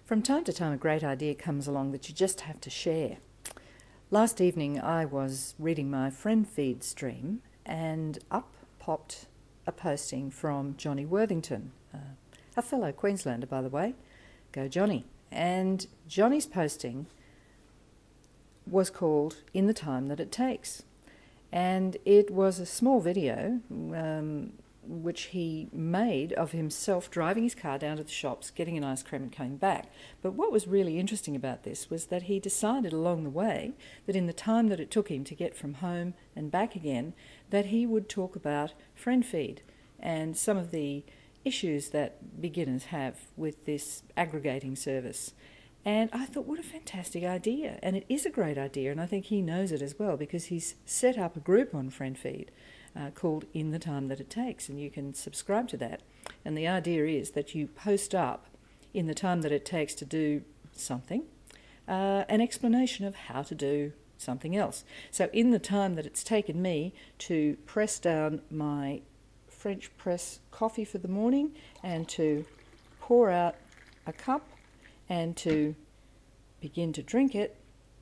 From time to time, a great idea comes along that you just have to share. Last evening, I was reading my friend feed stream, and up popped a posting from Johnny Worthington, a fellow Queenslander, by the way. Go Johnny. And Johnny's posting was called In the Time That It Takes. And it was a small video which he made of himself driving his car down to the shops, getting an ice cream and coming back. But what was really interesting about this was that he decided along the way that in the time that it took him to get from home and back again, that he would talk about friend feed and some of the issues that beginners have with this aggregating service. And I thought, what a fantastic idea. And it is a great idea, and I think he knows it as well, because he's set up a group on FriendFeed called In the Time That It Takes, and you can subscribe to that. And the idea is that you post up, in the time that it takes to do something, an explanation of how to do something else. So in the time that it's taken me to press down my French press coffee for the morning and to pour out a cup and to begin to drink it.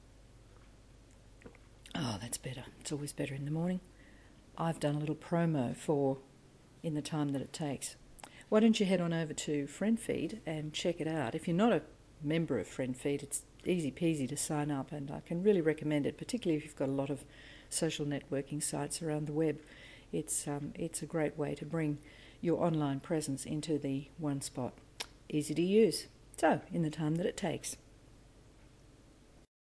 Oh, that's better. It's always better in the morning. I've done a little promo for In the Time That It Takes. Why don't you head on over to FriendFeed and check it out. If you're not a member of FriendFeed, it's easy peasy to sign up, and I can really recommend it, particularly if you've got a lot of social networking sites around the web. It's a great way to bring your online presence into the one spot. Easy to use. So, In the Time That It Takes.